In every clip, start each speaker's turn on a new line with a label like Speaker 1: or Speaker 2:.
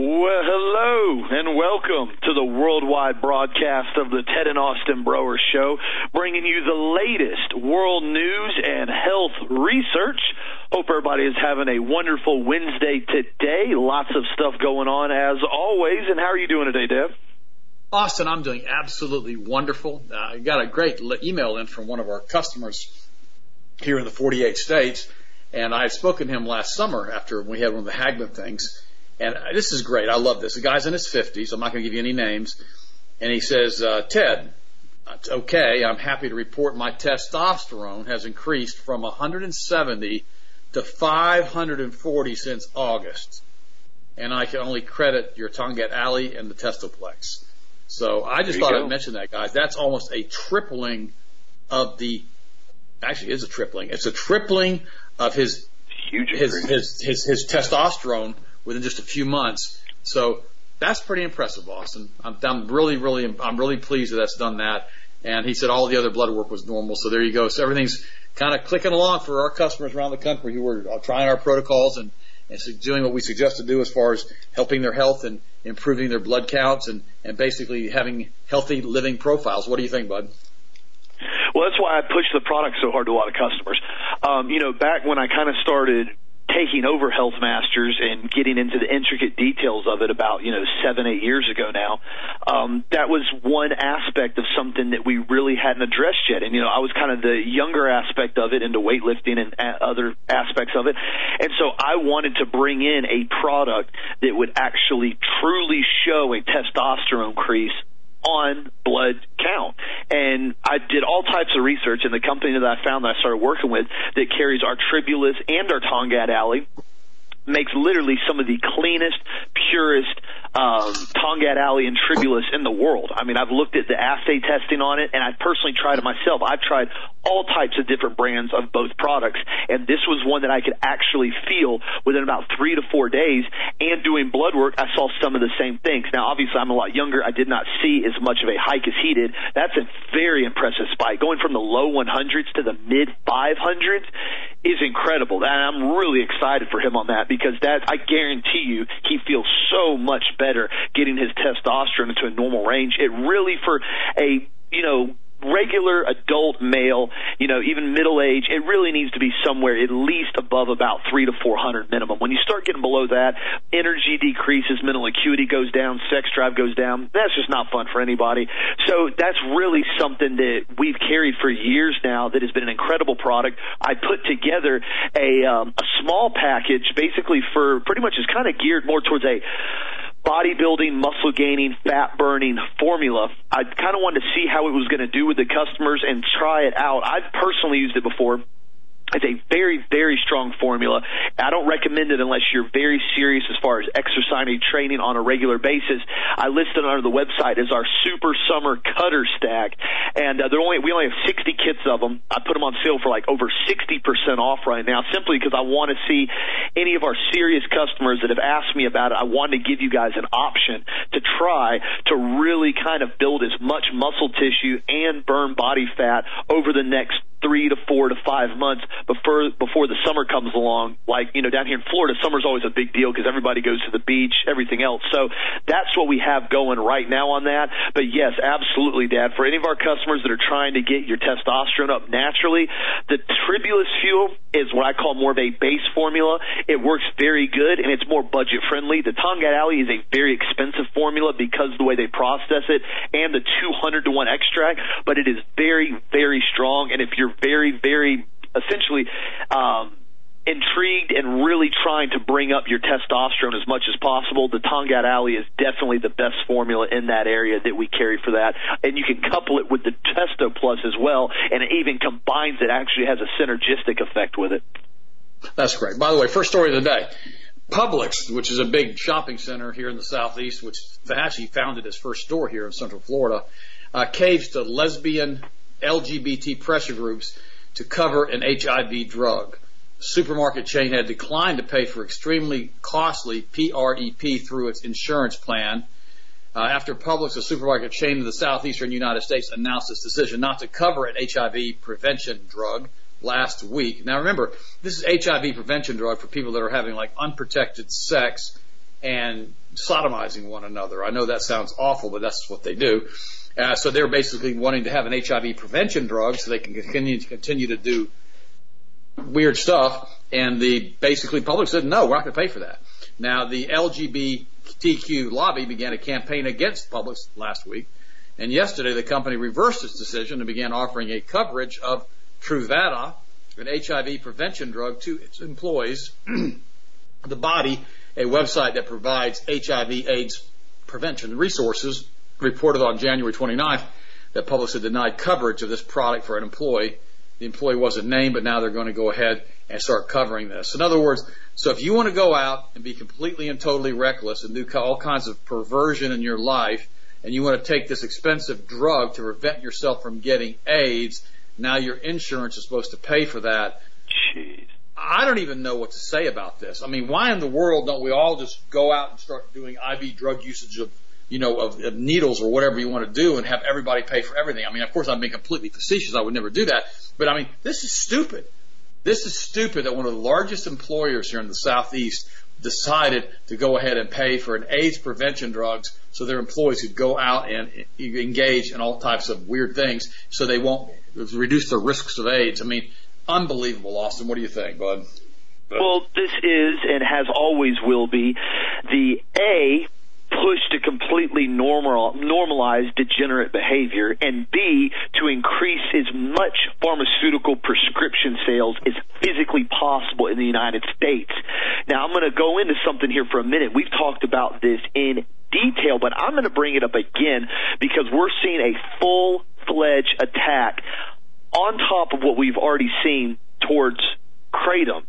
Speaker 1: Well, hello and welcome to the worldwide broadcast of the Ted and Austin Broer Show, bringing you the latest world news and health research. Hope everybody is having a wonderful Wednesday today. Lots of stuff going on as always. And how are you doing today, Deb?
Speaker 2: Austin, I'm doing absolutely wonderful. I got a great email in from one of our customers here in the 48 states, and I had spoken to him last summer after we had one of the Hagman things. And this is great. I love this. The guy's in his 50s. I'm not going to give you any names. And he says, Ted, it's okay. I'm happy to report my testosterone has increased from 170 to 540 since August. And I can only credit your Tongkat Alley and the Testoplex. So I just thought I'd mention that, guys. That's almost a tripling of the – actually, it is a tripling. It's a tripling of his testosterone within just a few months. So that's pretty impressive, Austin. I'm really pleased that that's done that. And he said all the other blood work was normal. So there you go. So everything's kind of clicking along for our customers around the country who are trying our protocols and doing what we suggest to do as far as helping their health and improving their blood counts and basically having healthy living profiles. What do you think, bud?
Speaker 1: Well, that's why I push the product so hard to a lot of customers. Back when I kind of started taking over Health Masters and getting into the intricate details of it about, 7-8 years ago now, that was one aspect of something that we really hadn't addressed yet. And, I was kind of the younger aspect of it into weightlifting and other aspects of it. And so I wanted to bring in a product that would actually truly show a testosterone increase on blood count. And I did all types of research, and the company that I found that I started working with that carries our Tribulus and our Tongkat Alley makes literally some of the cleanest, purest Tongkat Alley and Tribulus in the world. I mean, I've looked at the assay testing on it, and I've personally tried it myself. I've tried all types of different brands of both products, and this was one that I could actually feel within about 3 to 4 days. And doing blood work, I saw some of the same things. Now, obviously, I'm a lot younger. I did not see as much of a hike as he did. That's a very impressive spike. Going from the low 100s to the mid 500s is incredible. And I'm really excited for him on that, because that, I guarantee you, he feels so much better getting his testosterone into a normal range. It really, for a, regular adult male, even middle age, it really needs to be somewhere at least above about 300 to 400 minimum. When you start getting below that, energy decreases, mental acuity goes down, sex drive goes down. That's just not fun for anybody. So that's really something that we've carried for years now that has been an incredible product. I put together a small package basically for pretty much is kind of geared more towards a bodybuilding, muscle gaining, fat burning formula. I kind of wanted to see how it was going to do with the customers and try it out. I've personally used it before. It's a very, very strong formula. I don't recommend it unless you're very serious as far as exercising, training on a regular basis. I listed it on the website as our Super Summer Cutter Stack, and we only have 60 kits of them. I put them on sale for like over 60% off right now, simply because I want to see any of our serious customers that have asked me about it. I wanted to give you guys an option to try to really kind of build as much muscle tissue and burn body fat over the next 3 to 4 to 5 months before the summer comes along. Like, down here in Florida, summer's always a big deal because everybody goes to the beach, everything else. So that's what we have going right now on that. But yes, absolutely, Dad. For any of our customers that are trying to get your testosterone up naturally, the Tribulus Fuel is what I call more of a base formula. It works very good, and it's more budget friendly. The Tongkat Alley is a very expensive formula because of the way they process it and the 200 to 1 extract, but it is very, very strong. And if you're very, very essentially intrigued and really trying to bring up your testosterone as much as possible, the Tongkat Alley is definitely the best formula in that area that we carry for that. And you can couple it with the Testo Plus as well, and it even combines it, actually has a synergistic effect with it.
Speaker 2: That's great. By the way, first story of the day. Publix, which is a big shopping center here in the Southeast, which actually founded its first store here in Central Florida, caves to lesbian LGBT pressure groups to cover an HIV drug. The supermarket chain had declined to pay for extremely costly PrEP through its insurance plan. After Publix, a supermarket chain in the southeastern United States, announced its decision not to cover an HIV prevention drug last week. Now remember, this is HIV prevention drug for people that are having like unprotected sex and sodomizing one another. I know that sounds awful, but that's what they do. So they're basically wanting to have an HIV prevention drug so they can continue to do weird stuff. And the basically public said, no, we're not going to pay for that. Now, the LGBTQ lobby began a campaign against Publix last week. And yesterday, the company reversed its decision and began offering a coverage of Truvada, an HIV prevention drug, to its employees. The Body, a website that provides HIV/AIDS prevention resources, reported on January 29th that Publix had denied coverage of this product for an employee. The employee wasn't named, but now they're going to go ahead and start covering this. In other words, so if you want to go out and be completely and totally reckless and do all kinds of perversion in your life, and you want to take this expensive drug to prevent yourself from getting AIDS, now your insurance is supposed to pay for that.
Speaker 1: Jeez.
Speaker 2: I don't even know what to say about this. I mean, why in the world don't we all just go out and start doing IV drug usage of needles or whatever you want to do and have everybody pay for everything? I mean, of course, I'm being completely facetious. I would never do that. But, I mean, this is stupid. This is stupid that one of the largest employers here in the Southeast decided to go ahead and pay for an AIDS prevention drugs so their employees could go out and engage in all types of weird things so they won't reduce the risks of AIDS. I mean, unbelievable, Austin. What do you think, bud?
Speaker 1: Well, this is and has always will be the push to completely normalize degenerate behavior, and B, to increase as much pharmaceutical prescription sales as physically possible in the United States. Now, I'm going to go into something here for a minute. We've talked about this in detail, but I'm going to bring it up again because we're seeing a full-fledged attack on top of what we've already seen towards Kratom.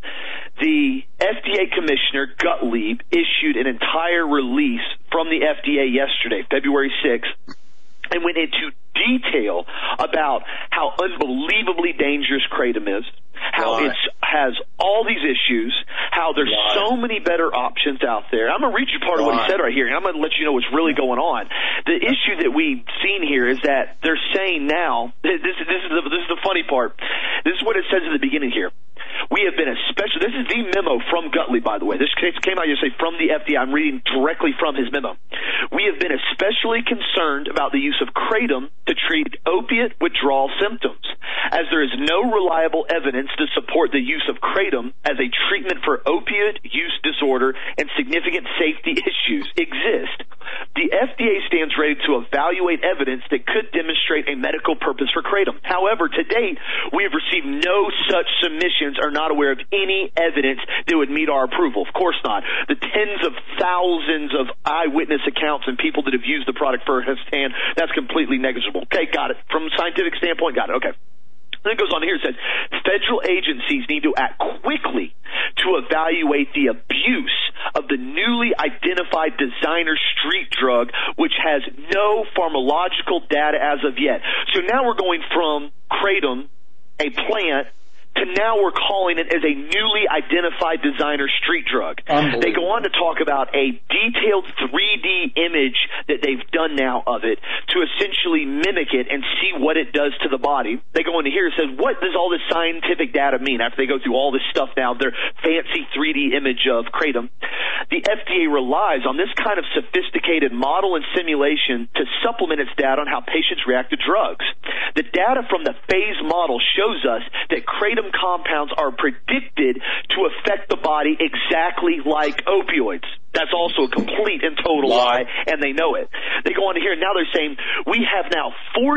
Speaker 1: The FDA Commissioner, Gottlieb, issued an entire release from the FDA yesterday, February 6th, and went into detail about how unbelievably dangerous Kratom is, how it has all these issues, how there's so many better options out there. I'm going to read you part of what he said right here, and I'm going to let you know what's really going on. The issue that we've seen here is that they're saying now, this is the funny part. This is what it says at the beginning here. We have been this is the memo from Gottlieb, by the way. This came out yesterday from the FDA. I'm reading directly from his memo. We have been especially concerned about the use of Kratom to treat opiate withdrawal symptoms, as there is no reliable evidence to support the use of Kratom as a treatment for opioid use disorder, and significant safety issues exist. The FDA stands ready to evaluate evidence that could demonstrate a medical purpose for Kratom. However, to date, we have received no such submissions, are not aware of any evidence that would meet our approval. Of course not. The tens of thousands of eyewitness accounts and people that have used the product firsthand, that's completely negligible. Okay, got it. From a scientific standpoint, got it. Okay. Then it goes on here, it says, federal agencies need to act quickly to evaluate the abuse of the newly identified designer street drug, which has no pharmacological data as of yet. So now we're going from Kratom, a plant, to now we're calling it as a newly identified designer street drug. They go on to talk about a detailed 3D image that they've done now of it to essentially mimic it and see what it does to the body. They go into here and says, what does all this scientific data mean after they go through all this stuff now, their fancy 3D image of Kratom? The FDA relies on this kind of sophisticated model and simulation to supplement its data on how patients react to drugs. The data from the phase model shows us that Kratom compounds are predicted to affect the body exactly like opioids. That's also a complete and total lie, and they know it. They go on to here, and now they're saying, we have now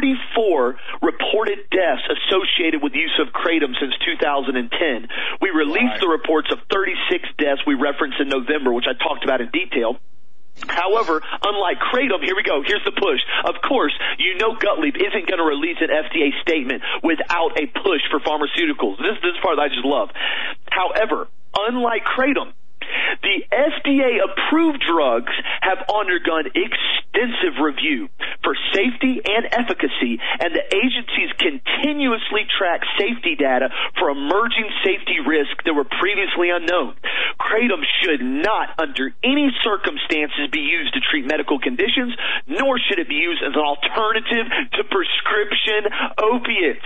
Speaker 1: 44 reported deaths associated with the use of Kratom since 2010. We released the reports of 36 deaths we referenced in November, which I talked about in detail. However, unlike Kratom, here we go, here's the push. Of course, you know Gottlieb isn't going to release an FDA statement without a push for pharmaceuticals. This part that I just love. However, unlike Kratom, the FDA-approved drugs have undergone extensive review for safety and efficacy, and the agencies continuously track safety data for emerging safety risks that were previously unknown. Kratom should not, under any circumstances, be used to treat medical conditions, nor should it be used as an alternative to prescription opiates.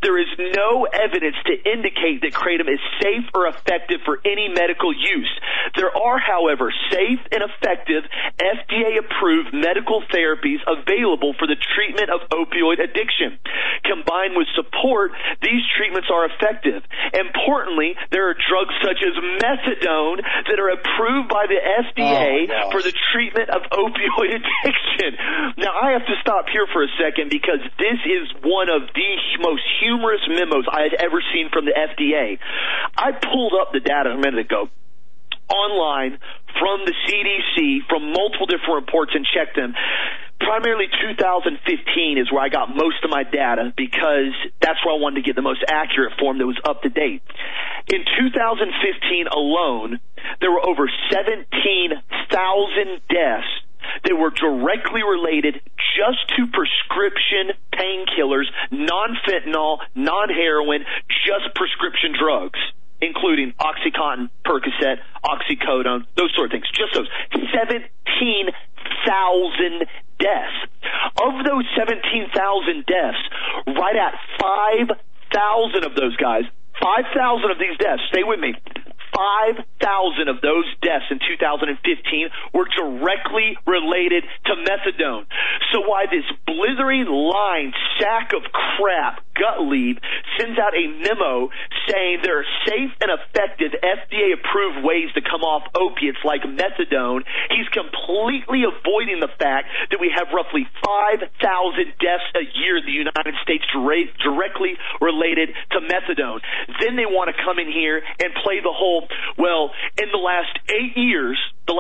Speaker 1: There is no evidence to indicate that kratom is safe or effective for any medical use. There are, however, safe and effective FDA-approved medical therapies available for the treatment of opioid addiction. Combined with support, these treatments are effective. Importantly, there are drugs such as methadone that are approved by the FDA for the treatment of opioid addiction. Now, I have to stop here for a second because this is one of the most humorous memos I had ever seen from the FDA. I pulled up the data a minute ago online from the CDC, from multiple different reports, and checked them. Primarily 2015 is where I got most of my data because that's where I wanted to get the most accurate form that was up to date. In 2015 alone, there were over 17,000 deaths that were directly related just to prescription painkillers, non-fentanyl, non-heroin, just prescription drugs, including OxyContin, Percocet, oxycodone, those sort of things. Just those 17,000 deaths. Of those 17,000 deaths, right at 5,000 of those guys, 5,000 of these deaths, stay with me, 5,000 of those deaths in 2015 were directly related to methadone. So why this blithering lying sack of crap, Gottlieb, sends out a memo saying there are safe and effective FDA-approved ways to come off opiates like methadone, he's completely avoiding the fact that we have roughly 5,000 deaths a year in the United States directly related to methadone. Then they want to come in here and play the whole, well, in the last 8 years,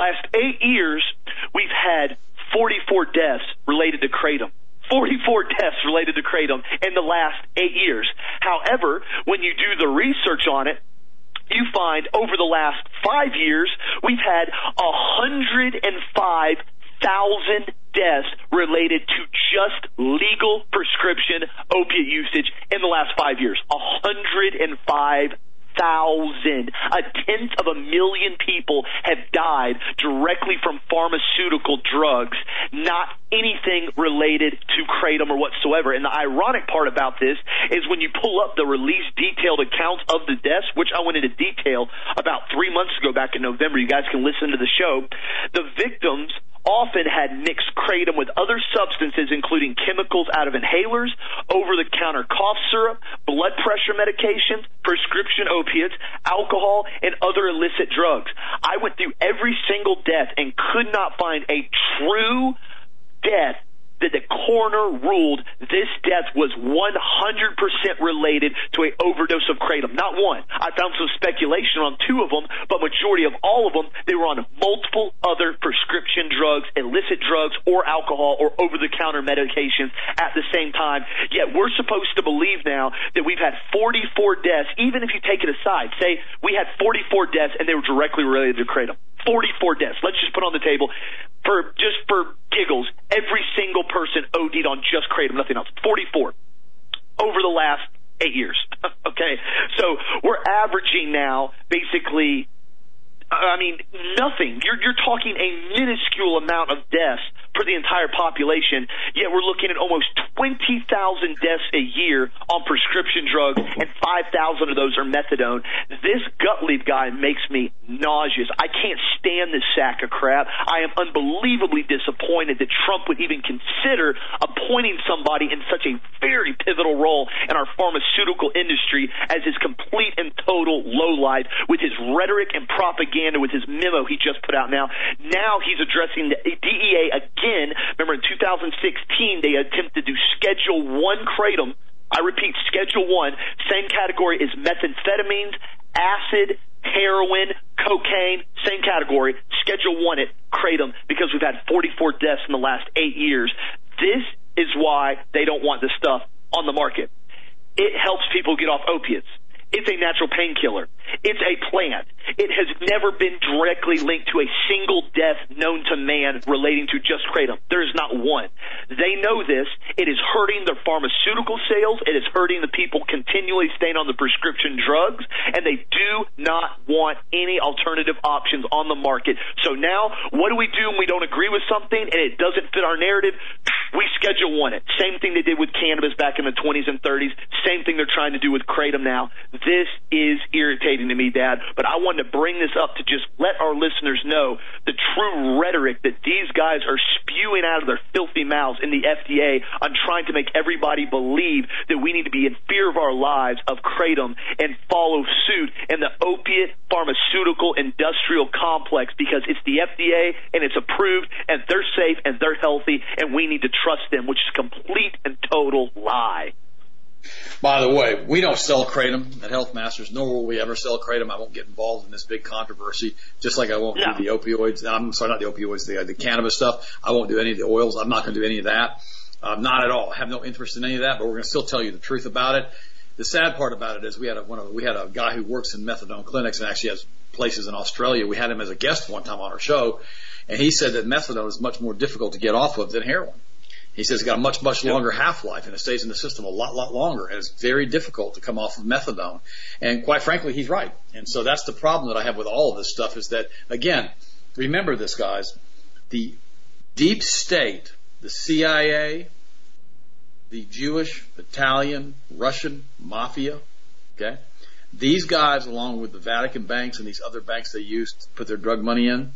Speaker 1: we've had 44 deaths related to kratom. 44 deaths related to kratom in the last 8 years. However, when you do the research on it, you find over the last 5 years, we've had 105,000 deaths related to just legal prescription opiate usage in the last 5 years. 105,000. 1/10,000,000 people have died directly from pharmaceutical drugs, not anything related to kratom or whatsoever. And the ironic part about this is when you pull up the released detailed accounts of the deaths, which I went into detail about 3 months ago back in November. You guys can listen to the show. The victims often had mixed kratom with other substances, including chemicals out of inhalers, over-the-counter cough syrup, blood pressure medications, prescription opiates, alcohol, and other illicit drugs. I went through every single death and could not find a true death that the coroner ruled this death was 100% related to an overdose of kratom. Not one. I found some speculation on 2 of them, but majority of all of them, they were on multiple other prescription drugs, illicit drugs, or alcohol, or over-the-counter medications at the same time. Yet we're supposed to believe now that we've had 44 deaths, even if you take it aside. Say we had 44 deaths and they were directly related to kratom. 44 deaths. Let's just put on the table, for giggles, every single person OD'd on just kratom, nothing else. 44 over the last 8 years. Okay, so we're averaging now basically, nothing. You're talking a minuscule amount of deaths for the entire population, yet we're looking at almost 20,000 deaths a year on prescription drugs, and 5,000 of those are methadone. This Gottlieb guy makes me nauseous. I can't stand this sack of crap. I am unbelievably disappointed that Trump would even consider appointing somebody in such a very pivotal role in our pharmaceutical industry as his complete and total lowlife with his rhetoric and propaganda with his memo he just put out now. Now he's addressing the DEA again. Remember, in 2016, they attempted to Schedule 1 kratom. I repeat, Schedule 1, same category as methamphetamines, acid, heroin, cocaine, same category. Schedule 1 it, kratom, because we've had 44 deaths in the last 8 years. This is why they don't want this stuff on the market. It helps people get off opiates. It's a natural painkiller. It's a plant. It has never been directly linked to a single death known to man relating to just kratom. There is not one. They know this. It is hurting their pharmaceutical sales. It is hurting the people continually staying on the prescription drugs, and they do not want any alternative options on the market. So now, what do we do when we don't agree with something and it doesn't fit our narrative? We Schedule 1 it. Same thing they did with cannabis back in the 20s and 30s. Same thing they're trying to do with kratom now. This is irritating to me, Dad, but I wanted to bring this up to just let our listeners know the true rhetoric that these guys are spewing out of their filthy mouths in the FDA on trying to make everybody believe that we need to be in fear of our lives of kratom and follow suit in the opiate pharmaceutical industrial complex because it's the FDA and it's approved and they're safe and they're healthy and we need to trust them, which is a complete and total lie.
Speaker 2: By the way, we don't sell kratom at Health Masters, nor will we ever sell kratom. I won't get involved in this big controversy, just like I won't do the opioids. I'm sorry, not the opioids, the cannabis stuff. I won't do any of the oils. I'm not going to do any of that. Not at all. I have no interest in any of that, but we're going to still tell you the truth about it. The sad part about it is we had a guy who works in methadone clinics and actually has places in Australia. We had him as a guest one time on our show, and he said that methadone is much more difficult to get off of than heroin. He says it's got a much, much longer half-life, and it stays in the system a lot longer, and it's very difficult to come off of methadone. And quite frankly, he's right. And so that's the problem that I have with all of this stuff is that, again, remember this, guys, the deep state, the CIA, the Jewish, Italian, Russian mafia, okay, these guys, along with the Vatican banks and these other banks they use to put their drug money in,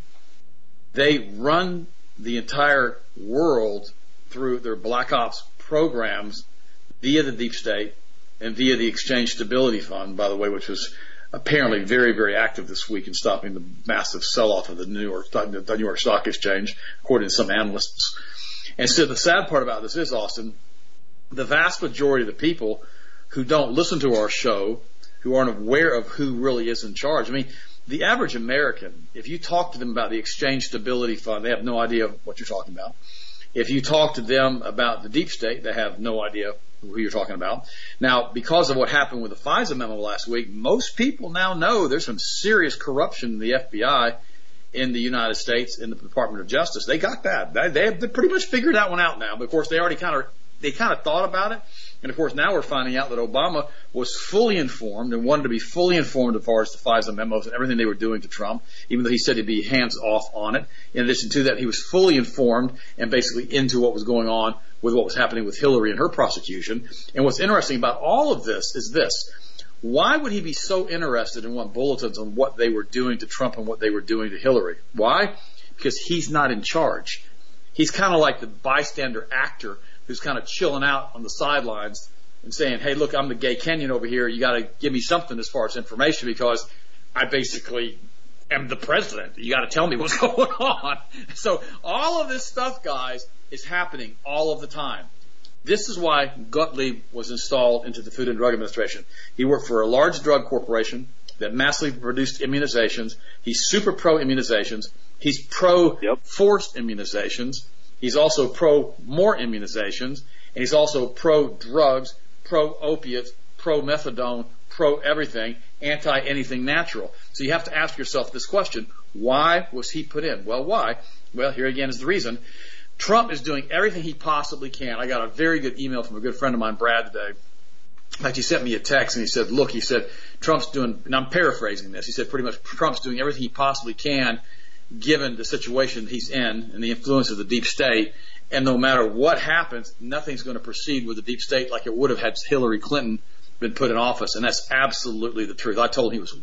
Speaker 2: they run the entire world through their black ops programs via the deep state and via the Exchange Stability Fund, by the way, which was apparently very, very active this week in stopping the massive sell-off of the New York Stock Exchange, according to some analysts. And so the sad part about this is, Austin, the vast majority of the people who don't listen to our show, who aren't aware of who really is in charge. I mean, the average American, if you talk to them about the Exchange Stability Fund, they have no idea what you're talking about. If you talk to them about the deep state, they have no idea who you're talking about. Now, because of what happened with the FISA memo last week, most people now know there's some serious corruption in the FBI in the United States, in the Department of Justice. They got that. They pretty much figured that one out now. But of course, they already kind of thought about it. And of course, now we're finding out that Obama was fully informed and wanted to be fully informed as far as the FISA memos and everything they were doing to Trump, even though he said he'd be hands off on it. In addition to that, he was fully informed and basically into what was going on with what was happening with Hillary and her prosecution. And what's interesting about all of this is this. Why would he be so interested and want bulletins on what they were doing to Trump and what they were doing to Hillary? Why? Because he's not in charge. He's kind of like the bystander actor who's kind of chilling out on the sidelines and saying, hey, look, I'm the gay Kenyan over here. You got to give me something as far as information because I basically am the president. You got to tell me what's going on. So all of this stuff, guys, is happening all of the time. This is why Gottlieb was installed into the Food and Drug Administration. He worked for a large drug corporation that massively produced immunizations. He's super pro-immunizations. He's pro-forced immunizations. He's also pro-more immunizations. And he's also pro-drugs, pro-opiates, pro-methadone, pro-everything, anti-anything natural. So you have to ask yourself this question. Why was he put in? Well, why? Well, here again is the reason. Trump is doing everything he possibly can. I got a very good email from a good friend of mine, Brad, today. In fact, he sent me a text and he said, look, he said, Trump's doing, and I'm paraphrasing this, he said pretty much Trump's doing everything he possibly can given the situation he's in and the influence of the deep state. And no matter what happens, nothing's going to proceed with the deep state like it would have had Hillary Clinton been put in office. And that's absolutely the truth. I told him he was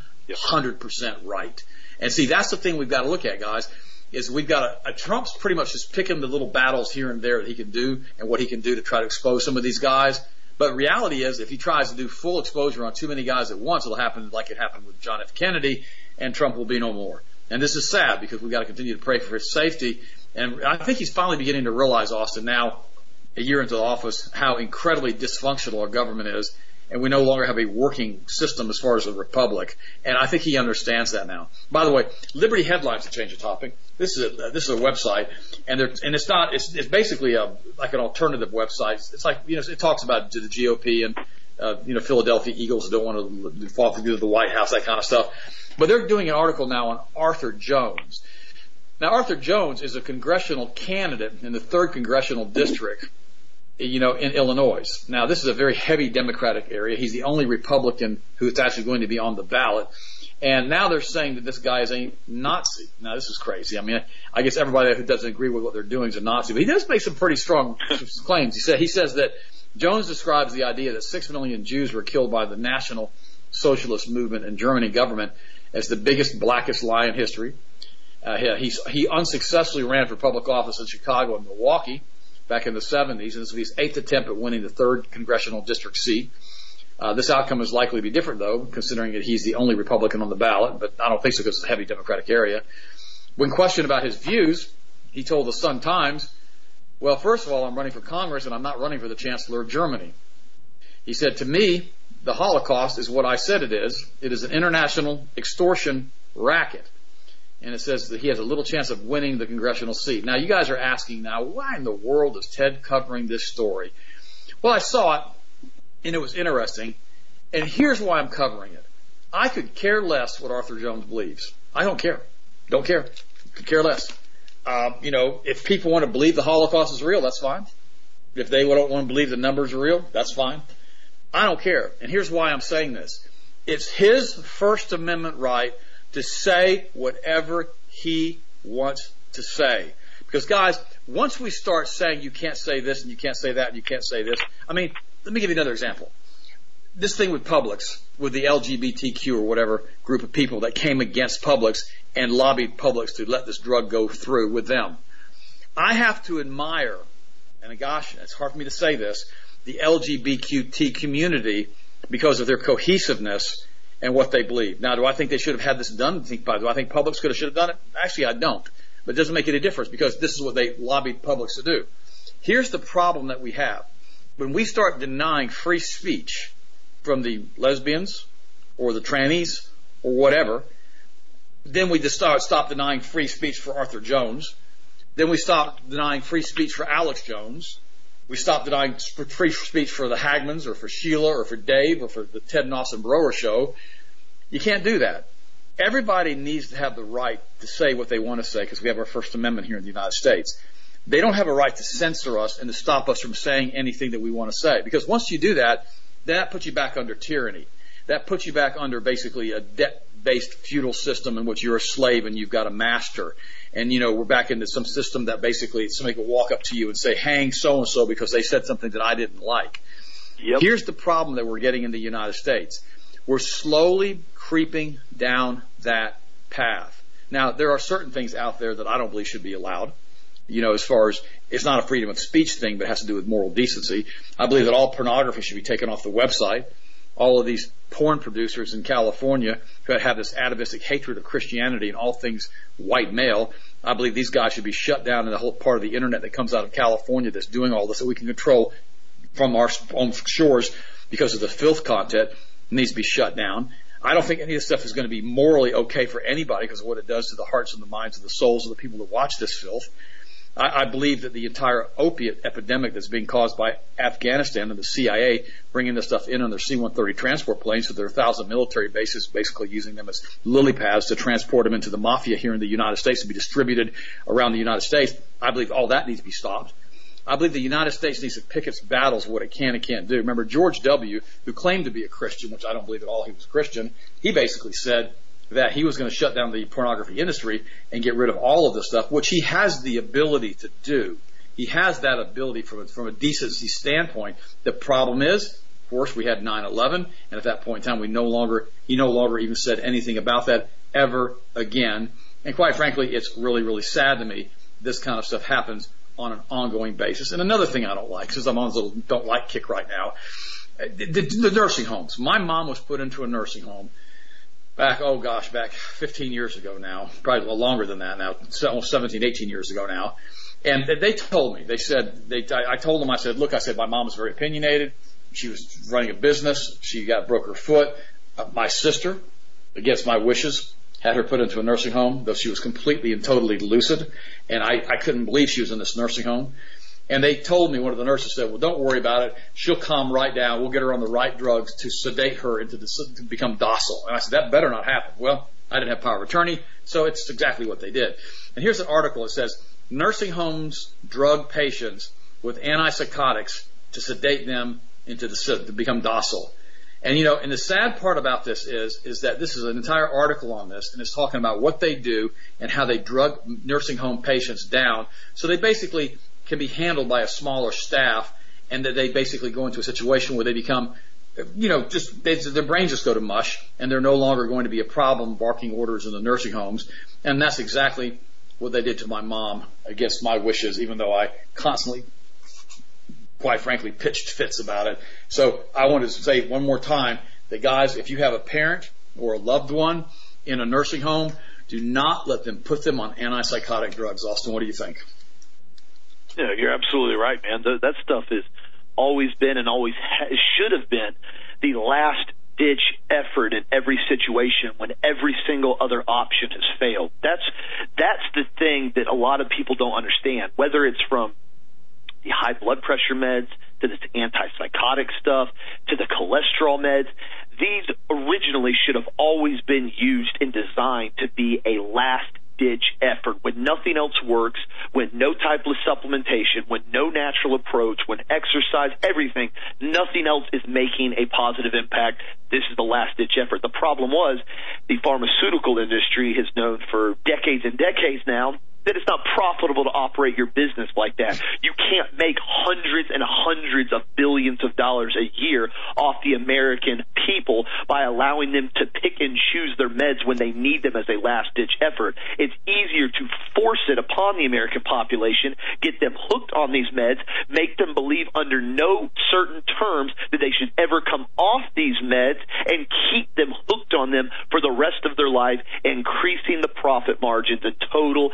Speaker 2: 100% right. And see, that's the thing we've got to look at, guys, is we've got Trump's pretty much just picking the little battles here and there that he can do and what he can do to try to expose some of these guys. But reality is, if he tries to do full exposure on too many guys at once, it'll happen like it happened with John F. Kennedy, and Trump will be no more. And this is sad because we've got to continue to pray for his safety. And I think he's finally beginning to realize, Austin, now, a year into the office, how incredibly dysfunctional our government is. And we no longer have a working system as far as a republic. And I think he understands that now. By the way, Liberty Headlines, to change the topic. This is a website, and it's basically like an alternative website. It's like, it talks about the GOP and Philadelphia Eagles don't want to fall through the White House, that kind of stuff. But they're doing an article now on Arthur Jones. Now, Arthur Jones is a congressional candidate in the 3rd Congressional District, in Illinois. Now, this is a very heavy Democratic area. He's the only Republican who is actually going to be on the ballot. And now they're saying that this guy is a Nazi. Now, this is crazy. I mean, I guess everybody who doesn't agree with what they're doing is a Nazi. But he does make some pretty strong claims. He says that Jones describes the idea that 6 million Jews were killed by the National Socialist movement and Germany government as the biggest, blackest lie in history. He unsuccessfully ran for public office in Chicago and Milwaukee back in the 70s, and this will be his 8th attempt at winning the 3rd congressional district seat. This outcome is likely to be different, though, considering that he's the only Republican on the ballot, but I don't think so because it's a heavy Democratic area. When questioned about his views, he told the Sun-Times, well, first of all, I'm running for Congress, and I'm not running for the Chancellor of Germany. He said, to me, the Holocaust is what I said it is. It is an international extortion racket. And it says that he has a little chance of winning the congressional seat. Now, you guys are asking now, why in the world is Ted covering this story? Well, I saw it, and it was interesting. And here's why I'm covering it. I could care less what Arthur Jones believes. I don't care. Don't care. Could care less. If people want to believe the Holocaust is real, that's fine. If they don't want to believe the numbers are real, that's fine. I don't care. And here's why I'm saying this. It's his First Amendment right to say whatever he wants to say. Because, guys, once we start saying you can't say this and you can't say that and you can't say this, I mean, let me give you another example. This thing with Publix, with the LGBTQ or whatever group of people that came against Publix and lobbied Publix to let this drug go through with them. I have to admire, and gosh, it's hard for me to say this, the LGBTQ community because of their cohesiveness and what they believe. Now, do I think they should have had this done? Do I think Publix should have done it? Actually, I don't. But it doesn't make any difference because this is what they lobbied Publix to do. Here's the problem that we have. When we start denying free speech from the lesbians or the trannies or whatever, then we just stop denying free speech for Arthur Jones. Then we stop denying free speech for Alex Jones. We stop denying free speech for the Hagmans or for Sheila or for Dave or for the Ted Nosson Broer show. You can't do that. Everybody needs to have the right to say what they want to say because we have our First Amendment here in the United States. They don't have a right to censor us and to stop us from saying anything that we want to say. Because once you do that, that puts you back under tyranny. That puts you back under basically a debt-based feudal system in which you're a slave and you've got a master. And, we're back into some system that basically somebody will walk up to you and say, hang so-and-so because they said something that I didn't like. Yep. Here's the problem that we're getting in the United States. We're slowly creeping down that path. Now, there are certain things out there that I don't believe should be allowed. As far as it's not a freedom of speech thing, but it has to do with moral decency. I believe that all pornography should be taken off the website. All of these porn producers in California who have this atavistic hatred of Christianity and all things white male, I believe these guys should be shut down and the whole part of the internet that comes out of California that's doing all this that we can control from our own shores because of the filth content needs to be shut down. I don't think any of this stuff is going to be morally okay for anybody because of what it does to the hearts and the minds and the souls of the people that watch this filth. I believe that the entire opiate epidemic that's being caused by Afghanistan and the CIA bringing this stuff in on their C-130 transport planes, so there are 1,000 military bases basically using them as lily pads to transport them into the mafia here in the United States to be distributed around the United States. I believe all that needs to be stopped. I believe the United States needs to pick its battles what it can and can't do. Remember, George W., who claimed to be a Christian, which I don't believe at all he was a Christian, he basically said that he was going to shut down the pornography industry and get rid of all of this stuff, which he has the ability to do. He has that ability from a decency standpoint. The problem is, of course, we had 9/11, and at that point in time, he no longer even said anything about that ever again. And quite frankly, it's really, really sad to me this kind of stuff happens on an ongoing basis. And another thing I don't like, since I'm on this little don't like kick right now, the nursing homes. My mom was put into a nursing home back 15 years ago now, probably a little longer than that now, almost 17, 18 years ago now. And they told me, I told them, I said, look, my mom was very opinionated. She was running a business. She broke her foot. My sister, against my wishes, had her put into a nursing home, though she was completely and totally lucid. And I couldn't believe she was in this nursing home. And they told me, one of the nurses said, well, don't worry about it. She'll calm right down. We'll get her on the right drugs to sedate her to become docile. And I said, that better not happen. Well, I didn't have power of attorney, so it's exactly what they did. And here's an article that says, nursing homes drug patients with antipsychotics to sedate them to become docile. And, you know, and the sad part about this is that this is an entire article on this, and it's talking about what they do and how they drug nursing home patients down. So they basically can be handled by a smaller staff, and that they basically go into a situation where they become, you know, their brains just go to mush, and they're no longer going to be a problem barking orders in the nursing homes. And that's exactly what they did to my mom against my wishes, even though I constantly, quite frankly, pitched fits about it. So I want to say one more time that, guys, if you have a parent or a loved one in a nursing home, do not let them put them on antipsychotic drugs. Austin, what do you think?
Speaker 1: Yeah, you're absolutely right, man. That stuff has always been and always should have been the last-ditch effort in every situation when every single other option has failed. That's the thing that a lot of people don't understand, whether it's from the high blood pressure meds, to this antipsychotic stuff, to the cholesterol meds. These originally should have always been used and designed to be a last-ditch effort when nothing else works, when no type of supplementation, when no natural approach, when exercise, everything, nothing else is making a positive impact. This is the last-ditch effort. The problem was the pharmaceutical industry has known for decades and decades now that it's not profitable to operate your business like that. You can't make hundreds and hundreds of billions of dollars a year off the American people by allowing them to pick and choose their meds when they need them as a last-ditch effort. It's easier to force it upon the American population, get them hooked on these meds, make them believe under no certain terms that they should ever come off these meds, and keep them hooked on them for the rest of their life, increasing the profit margins and total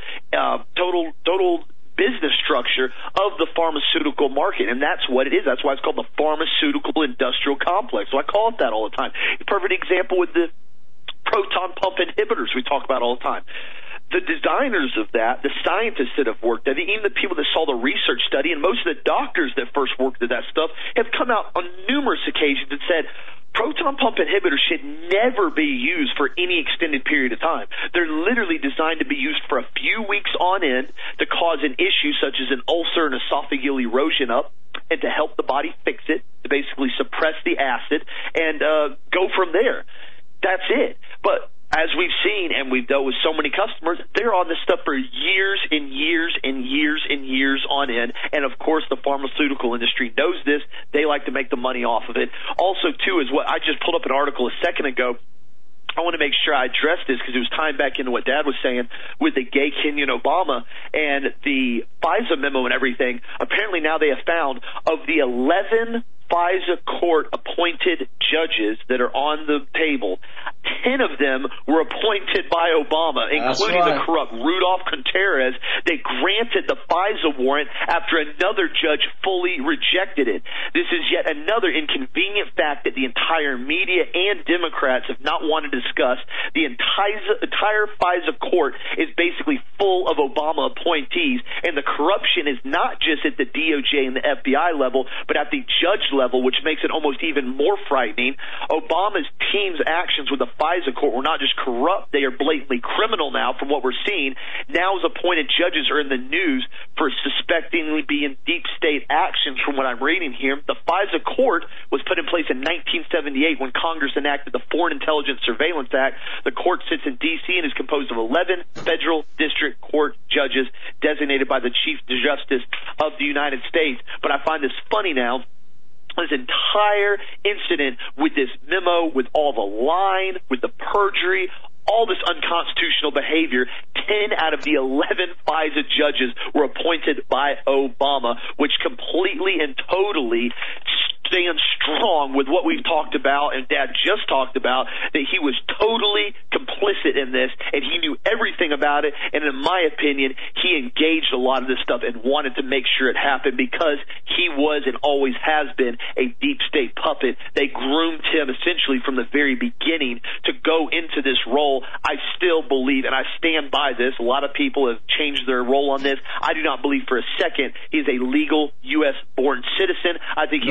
Speaker 1: business structure of the pharmaceutical market. And that's what it is. That's why it's called the pharmaceutical industrial complex. So I call it that all the time. A perfect example with the proton pump inhibitors we talk about all the time. The designers of that, the scientists that have worked at it, even the people that saw the research study, and most of the doctors that first worked at that stuff have come out on numerous occasions and said, proton pump inhibitors should never be used for any extended period of time. They're literally designed to be used for a few weeks on end to cause an issue such as an ulcer and esophageal erosion up, and to help the body fix it, to basically suppress the acid, and go from there. That's it. But as we've seen, and we've dealt with so many customers, they're on this stuff for years and years and years and years on end. And, of course, the pharmaceutical industry knows this. They like to make the money off of it. Also, too, is what I just pulled up an article a second ago. I want to make sure I address this because it was tying back into what Dad was saying with the gay Kenyan Obama and the FISA memo and everything. Apparently now they have found of the 11 FISA court-appointed judges that are on the table, 10 of them were appointed by Obama, including the corrupt Rudolph Contreras. They granted the FISA warrant after another judge fully rejected it. This is yet another inconvenient fact that the entire media and Democrats have not wanted to discuss. The entire FISA court is basically full of Obama appointees, and the corruption is not just at the DOJ and the FBI level, but at the judge level, which makes it almost even more frightening. Obama's team's actions with the FISA court were not just corrupt, they are blatantly criminal now from what we're seeing. Now his appointed judges are in the news for suspectingly being deep state actions from what I'm reading here. The FISA court was put in place in 1978 when Congress enacted the Foreign Intelligence Surveillance Act. The court sits in D.C. and is composed of 11 federal district court judges designated by the Chief Justice of the United States. But I find this funny now. This entire incident with this memo, with all the lying, with the perjury, all this unconstitutional behavior, 10 out of the 11 FISA judges were appointed by Obama, which completely and totally stands strong with what we've talked about and Dad just talked about, that he was totally complicit in this and he knew everything about it, and in my opinion, he engaged a lot of this stuff and wanted to make sure it happened because he was and always has been a deep state puppet. They groomed him essentially from the very beginning to go into this role. I still believe, and I stand by this, a lot of people have changed their role on this. I do not believe for a second he's a legal U.S.-born citizen. I think he's been a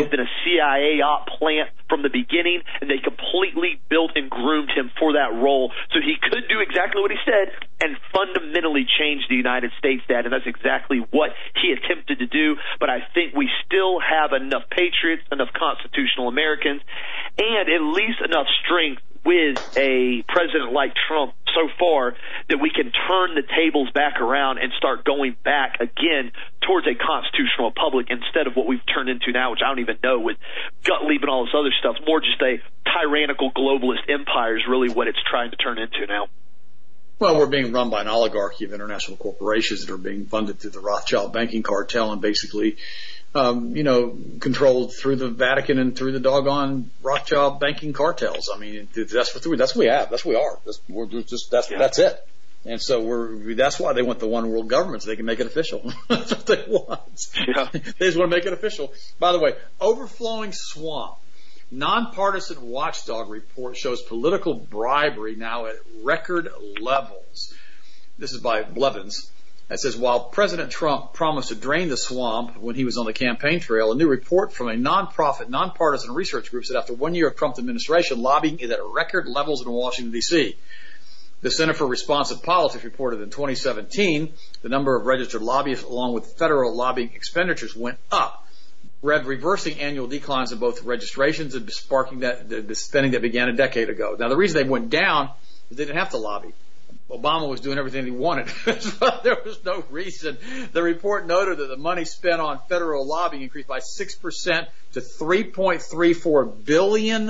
Speaker 1: CIA op plant from the beginning, and they completely built and groomed him for that role so he could do exactly what he said and fundamentally change the United States, Dad, and that's exactly what he attempted to do. But I think we still have enough patriots, enough constitutional Americans, and at least enough strength with a president like Trump so far that we can turn the tables back around and start going back again towards a constitutional republic instead of what we've turned into now, which I don't even know, with Gottlieb and all this other stuff. More just a tyrannical globalist empire is really what it's trying to turn into now.
Speaker 2: Well, we're being run by an oligarchy of international corporations that are being funded through the Rothschild banking cartel and basically controlled through the Vatican and through the doggone Rothschild banking cartels. I mean, that's what we have. That's what we are. That's it. And so that's why they want the one world government, so they can make it official. That's what they want. Yeah. They just want to make it official. By the way, overflowing swamp. Nonpartisan watchdog report shows political bribery now at record levels. This is by Blevins. It says, while President Trump promised to drain the swamp when he was on the campaign trail, a new report from a nonprofit, nonpartisan research group said after 1 year of Trump's administration, lobbying is at record levels in Washington, D.C. The Center for Responsive Politics reported in 2017 the number of registered lobbyists along with federal lobbying expenditures went up, reversing annual declines in both registrations and sparking the spending that began a decade ago. Now, the reason they went down is they didn't have to lobby. Obama was doing everything he wanted. There was no reason. The report noted that the money spent on federal lobbying increased by 6% to $3.34 billion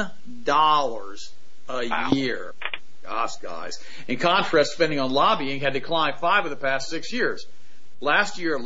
Speaker 2: a year. Gosh, guys. In contrast, spending on lobbying had declined 5 of the past 6 years. Last year,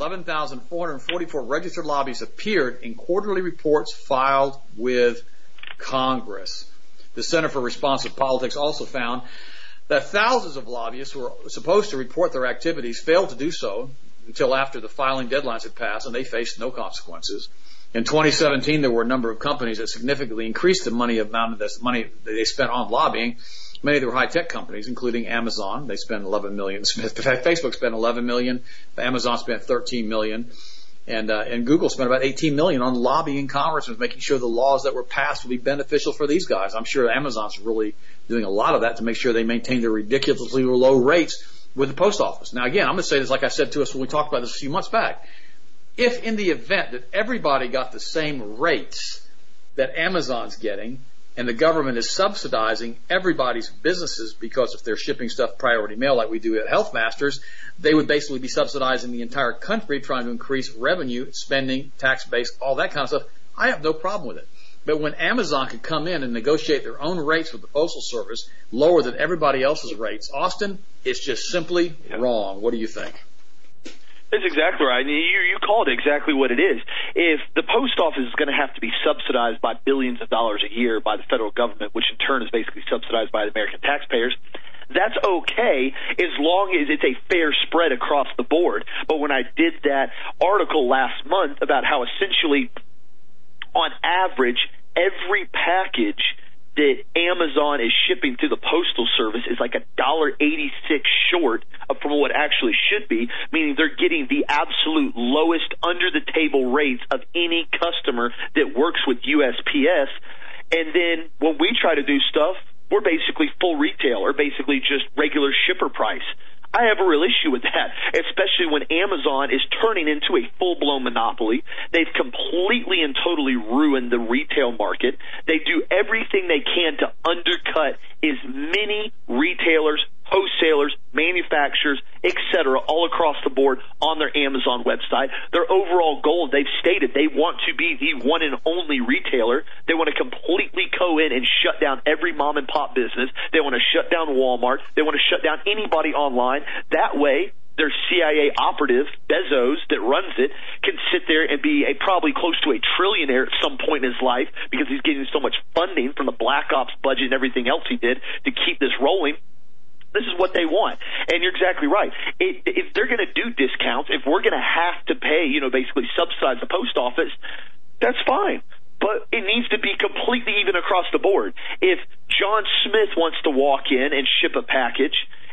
Speaker 2: 11,444 registered lobbyists appeared in quarterly reports filed with Congress. The Center for Responsive Politics also found that thousands of lobbyists who were supposed to report their activities failed to do so until after the filing deadlines had passed, and they faced no consequences. In 2017, there were a number of companies that significantly increased the money that they spent on lobbying. Many of them were high-tech companies, including Amazon. They spent $11 million. Facebook spent $11 million. Amazon spent $13 million. And Google spent about $18 million on lobbying Congress and making sure the laws that were passed would be beneficial for these guys. I'm sure Amazon's really doing a lot of that to make sure they maintain their ridiculously low rates with the post office. Now, again, I'm going to say this like I said to us when we talked about this a few months back. If in the event that everybody got the same rates that Amazon's getting and the government is subsidizing everybody's businesses because if they're shipping stuff priority mail like we do at Health Masters, they would basically be subsidizing the entire country, trying to increase revenue, spending, tax base, all that kind of stuff. I have no problem with it. But when Amazon could come in and negotiate their own rates with the Postal Service, lower than everybody else's rates, Austin, it's just simply wrong. What do you think?
Speaker 1: That's exactly right. You called it exactly what it is. If the post office is going to have to be subsidized by billions of dollars a year by the federal government, which in turn is basically subsidized by the American taxpayers, that's okay as long as it's a fair spread across the board. But when I did that article last month about how essentially, on average, every package that Amazon is shipping to the Postal Service is like $1.86 short from what actually should be, meaning they're getting the absolute lowest under-the-table rates of any customer that works with USPS. And then when we try to do stuff, we're basically full retail or basically just regular shipper price. I have a real issue with that, especially when Amazon is turning into a full-blown monopoly. They've completely and totally ruined the retail market. They do everything they can to undercut as many retailers, wholesalers, manufacturers, etc., all across the board on their Amazon website. Their overall goal, they've stated they want to be the one and only retailer. They want to completely go in and shut down every mom and pop business. They want to shut down Walmart. They want to shut down anybody online. That way, their CIA operative, Bezos, that runs it, can sit there and be probably close to a trillionaire at some point in his life because he's getting so much funding from the Black Ops budget and everything else he did to keep this rolling. This is what they want. And you're exactly right. If they're going to do discounts, if we're going to have to pay, basically subsidize the post office, that's fine. But it needs to be completely even across the board. If John Smith wants to walk in and ship a package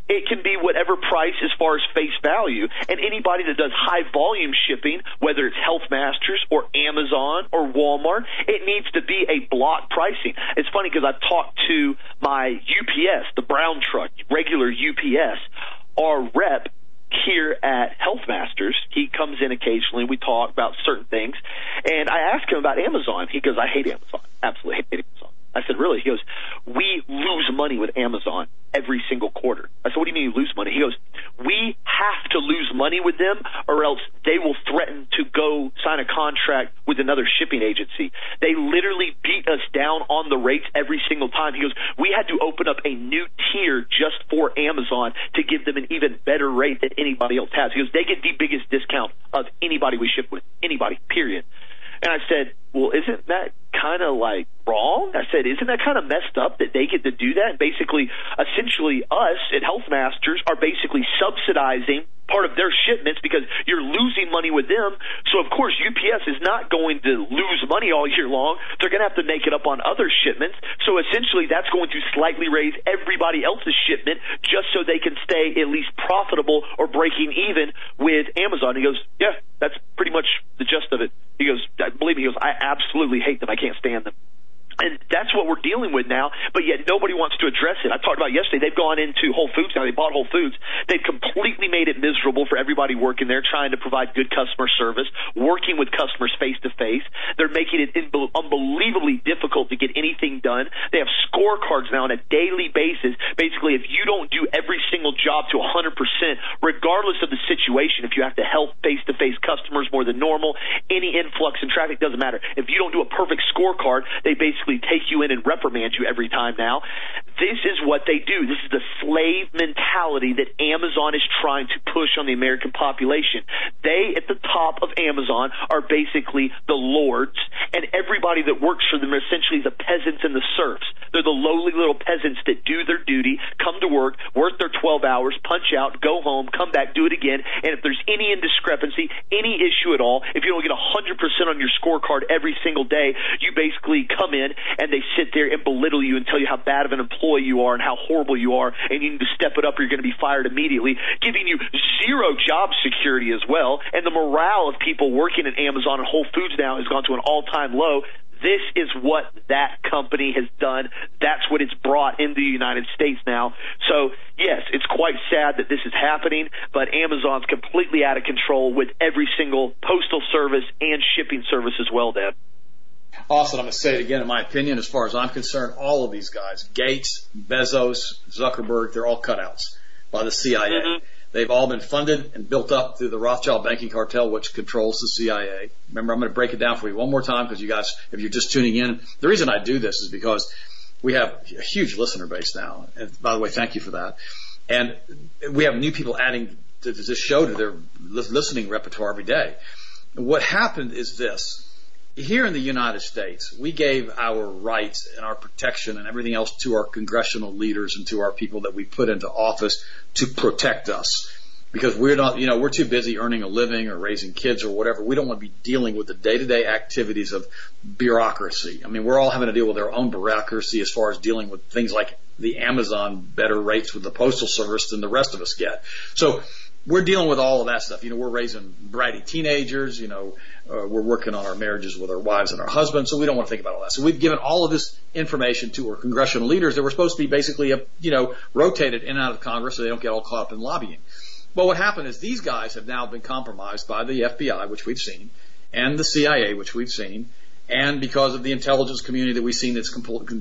Speaker 1: it can be whatever price as far as face value. And anybody that does high volume shipping, whether it's Health Masters or Amazon or Walmart, it needs to be a block pricing. It's funny because I've talked to my UPS, the brown truck, regular UPS, our rep here at Health Masters. He comes in occasionally. We talk about certain things. And I asked him about Amazon. He goes, I hate Amazon. Absolutely hate Amazon. I said, really? He goes, we lose money with Amazon every single quarter. I said, what do you mean you lose money? He goes, we have to lose money with them or else they will threaten to go sign a contract with another shipping agency. They literally beat us down on the rates every single time. He goes, we had to open up a new tier just for Amazon to give them an even better rate than anybody else has. He goes, they get the biggest discount of anybody we ship with, anybody, period. And I said, well, isn't that kind of like wrong? I said, isn't that kind of messed up that they get to do that? And basically, essentially, us at Health Masters are basically subsidizing part of their shipments because you're losing money with them. So, of course, UPS is not going to lose money all year long. They're going to have to make it up on other shipments. So, essentially, that's going to slightly raise everybody else's shipment just so they can stay at least profitable or breaking even with Amazon. He goes, yeah, that's pretty much the gist of it. He goes, believe me, he goes, I absolutely hate them. I can't stand them. And that's what we're dealing with now, but yet nobody wants to address it. I talked about yesterday, they've gone into Whole Foods now. They bought Whole Foods. They've completely made it miserable for everybody working there, trying to provide good customer service, working with customers face-to-face. They're making it unbelievably difficult to get anything done. They have scorecards now on a daily basis. Basically, if you don't do every single job to 100%, regardless of the situation, if you have to help face-to-face customers more than normal, any influx in traffic, doesn't matter. If you don't do a perfect scorecard, they basically take you in and reprimand you every time now. This is what they do. This is the slave mentality that Amazon is trying to push on the American population. They, at the top of Amazon, are basically the lords, and everybody that works for them are essentially the peasants and the serfs. They're the lowly little peasants that do their duty, come to work their 12 hours, punch out, go home, come back, do it again, and if there's any indiscrepancy, any issue at all, if you don't get 100% on your scorecard every single day, you basically come in and they sit there and belittle you and tell you how bad of an employee you are and how horrible you are, and you need to step it up or you're going to be fired immediately, giving you zero job security as well. And the morale of people working at Amazon and Whole Foods now has gone to an all-time low. This is what that company has done. That's what it's brought into the United States now. So, yes, it's quite sad that this is happening, but Amazon's completely out of control with every single postal service and shipping service as well, Dad.
Speaker 2: Austin, I'm going to say it again, in my opinion, as far as I'm concerned, all of these guys, Gates, Bezos, Zuckerberg, they're all cutouts by the CIA. Mm-hmm. They've all been funded and built up through the Rothschild banking cartel, which controls the CIA. Remember, I'm going to break it down for you one more time because you guys, if you're just tuning in, the reason I do this is because we have a huge listener base now. And by the way, thank you for that. And we have new people adding to this show to their listening repertoire every day. And what happened is this. Here in the United States, we gave our rights and our protection and everything else to our congressional leaders and to our people that we put into office to protect us. Because we're not, we're too busy earning a living or raising kids or whatever. We don't want to be dealing with the day-to-day activities of bureaucracy. I mean, we're all having to deal with our own bureaucracy as far as dealing with things like the Amazon better rates with the Postal Service than the rest of us get. So we're dealing with all of that stuff. We're raising bratty teenagers, we're working on our marriages with our wives and our husbands, so we don't want to think about all that. So we've given all of this information to our congressional leaders that were supposed to be basically, rotated in and out of Congress so they don't get all caught up in lobbying. But what happened is these guys have now been compromised by the FBI, which we've seen, and the CIA, which we've seen, and because of the intelligence community that we've seen, it's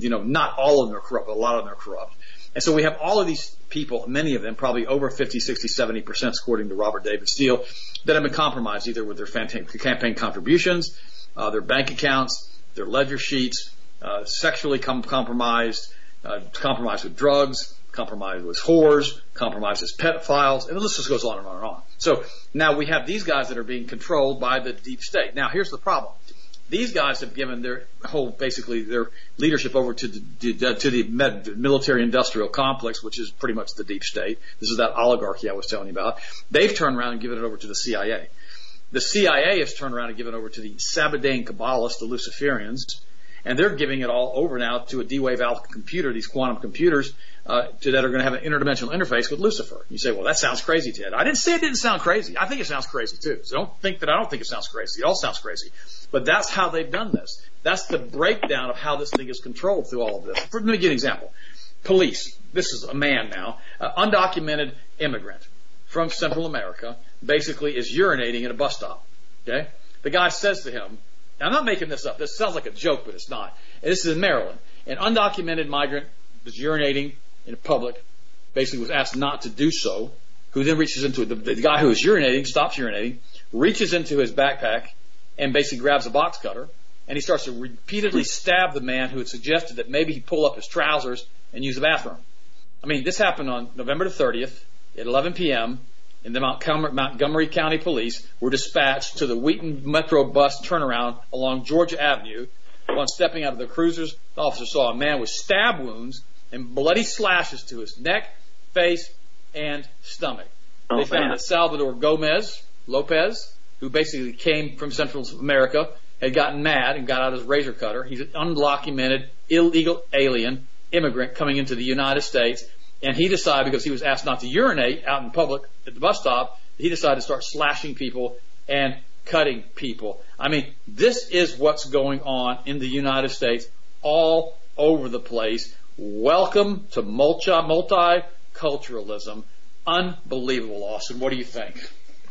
Speaker 2: not all of them are corrupt, but a lot of them are corrupt. And so we have all of these people, many of them, probably over 50, 60, 70%, according to Robert David Steele, that have been compromised either with their campaign contributions, their bank accounts, their ledger sheets, sexually compromised, compromised with drugs, compromised with whores, compromised as pedophiles, and the list just goes on and on and on. So now we have these guys that are being controlled by the deep state. Now here's the problem. These guys have given their leadership over to the military-industrial complex, which is pretty much the deep state. This is that oligarchy I was telling you about. They've turned around and given it over to the CIA. The CIA has turned around and given it over to the Sabbatean Kabbalists, the Luciferians, And they're giving it all over now to a D-Wave Alpha computer, these quantum computers, that are going to have an interdimensional interface with Lucifer. You say, well, that sounds crazy, Ted. I didn't say it didn't sound crazy. I think it sounds crazy, too. So don't think that I don't think it sounds crazy. It all sounds crazy. But that's how they've done this. That's the breakdown of how this thing is controlled through all of this. Let me give you an example. Police. This is a man now, undocumented immigrant from Central America, basically is urinating at a bus stop. Okay? The guy says to him, now I'm not making this up. This sounds like a joke, but it's not. And this is in Maryland. An undocumented migrant was urinating in public, basically was asked not to do so, who then reaches into it. The guy who is urinating stops urinating, reaches into his backpack, and basically grabs a box cutter, and he starts to repeatedly stab the man who had suggested that maybe he pull up his trousers and use the bathroom. I mean, this happened on November the 30th at 11 p.m., and the Montgomery County Police were dispatched to the Wheaton Metro bus turnaround along Georgia Avenue. Upon stepping out of the cruisers, the officer saw a man with stab wounds and bloody slashes to his neck, face, and stomach. They found that Salvador Lopez, who basically came from Central America, had gotten mad and got out his razor cutter. He's an undocumented, illegal alien immigrant coming into the United States. And he decided, because he was asked not to urinate out in public at the bus stop, he decided to start slashing people and cutting people. I mean, this is what's going on in the United States all over the place. Welcome to multiculturalism. Unbelievable, Austin. What do you think?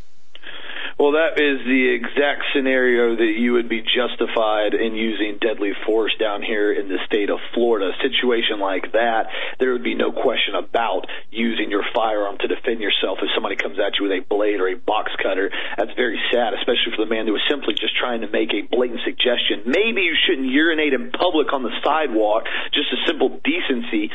Speaker 1: Well, that is the exact scenario that you would be justified in using deadly force down here in the state of Florida. A situation like that, there would be no question about using your firearm to defend yourself if somebody comes at you with a blade or a box cutter. That's very sad, especially for the man who was simply just trying to make a blatant suggestion. Maybe you shouldn't urinate in public on the sidewalk, just a simple decency.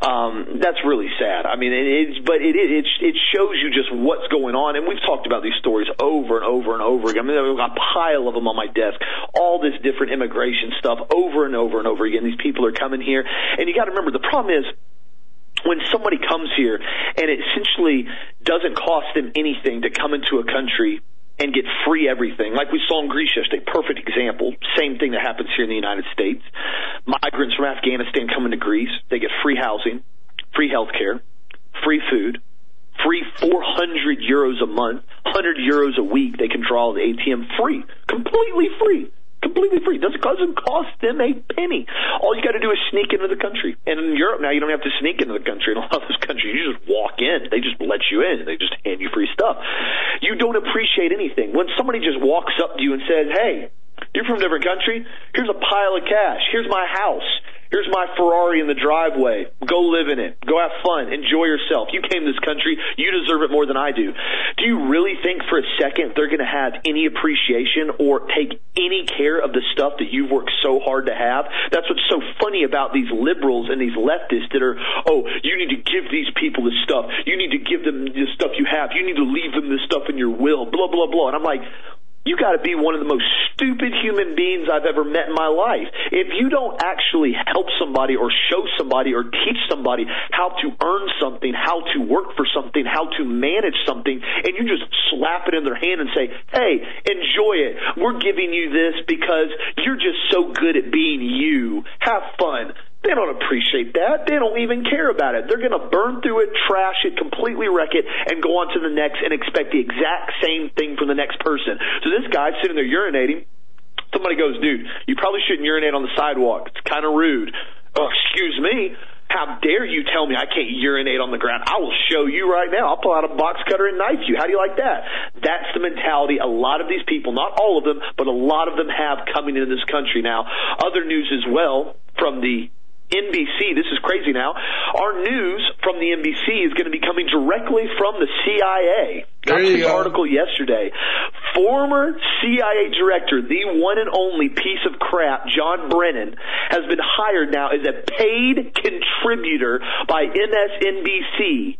Speaker 1: That's really sad. I mean, it shows you just what's going on, and we've talked about these stories over and over and over again. I mean, I've got a pile of them on my desk. All this different immigration stuff over and over and over again. These people are coming here. And you got to remember, the problem is when somebody comes here and it essentially doesn't cost them anything to come into a country and get free everything. Like we saw in Greece yesterday, perfect example. Same thing that happens here in the United States. Migrants from Afghanistan come into Greece. They get free housing, free health care, free food, free 400 euros a month, 100 euros a week they can draw the ATM free, completely free. Completely free. Doesn't cost them a penny. All you got to do is sneak into the country. And in Europe now, you don't have to sneak into the country. In a lot of those countries, you just walk in. They just let you in. They just hand you free stuff. You don't appreciate anything. When somebody just walks up to you and says, hey, you're from a different country? Here's a pile of cash. Here's my house. Here's my Ferrari in the driveway. Go live in it. Go have fun. Enjoy yourself. You came to this country. You deserve it more than I do. Do you really think for a second they're going to have any appreciation or take any care of the stuff that you've worked so hard to have? That's what's so funny about these liberals and these leftists that are, oh, you need to give these people this stuff. You need to give them the stuff you have. You need to leave them this stuff in your will. Blah, blah, blah. And I'm like, you got to be one of the most stupid human beings I've ever met in my life. If you don't actually help somebody or show somebody or teach somebody how to earn something, how to work for something, how to manage something, and you just slap it in their hand and say, hey, enjoy it. We're giving you this because you're just so good at being you. Have fun. They don't appreciate that. They don't even care about it. They're going to burn through it, trash it, completely wreck it, and go on to the next and expect the exact same thing from the next person. So this guy's sitting there urinating. Somebody goes, dude, you probably shouldn't urinate on the sidewalk. It's kind of rude. Oh, excuse me. How dare you tell me I can't urinate on the ground? I will show you right now. I'll pull out a box cutter and knife you. How do you like that? That's the mentality a lot of these people, not all of them, but a lot of them have coming into this country now. Other news as well from the NBC. This is crazy now. Our news from the NBC is going to be coming directly from the CIA. Got this article yesterday. Former CIA director, the one and only piece of crap, John Brennan, has been hired now as a paid contributor by MSNBC.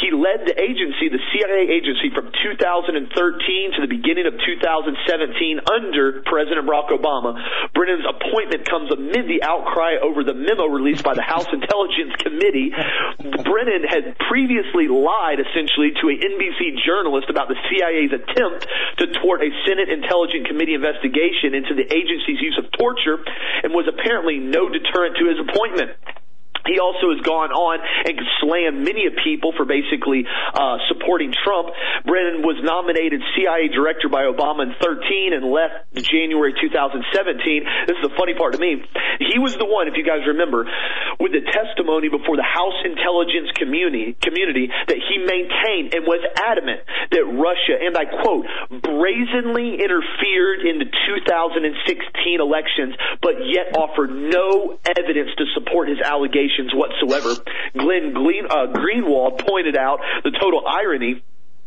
Speaker 1: He led the agency, the CIA agency, from 2013 to the beginning of 2017 under President Barack Obama. Brennan's appointment comes amid the outcry over the memo released by the House Intelligence Committee. Brennan had previously lied, essentially, to an NBC journalist about the CIA's attempt to thwart a Senate Intelligence Committee investigation into the agency's use of torture, and was apparently no deterrent to his appointment. He also has gone on and slammed many people for basically supporting Trump. Brennan was nominated CIA director by Obama in 2013 and left in January 2017. This is the funny part to me. He was the one, if you guys remember, with the testimony before the House Intelligence community that he maintained and was adamant that Russia, and I quote, brazenly interfered in the 2016 elections, but yet offered no evidence to support his allegations whatsoever. Glenn Greenwald pointed out the total irony.